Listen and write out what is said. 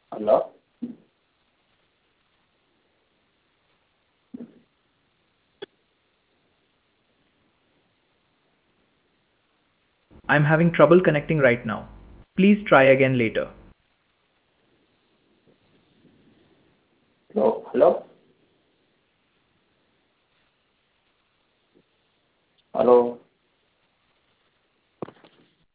Hello? I'm having trouble connecting right now. Please try again later. Hello? Hello?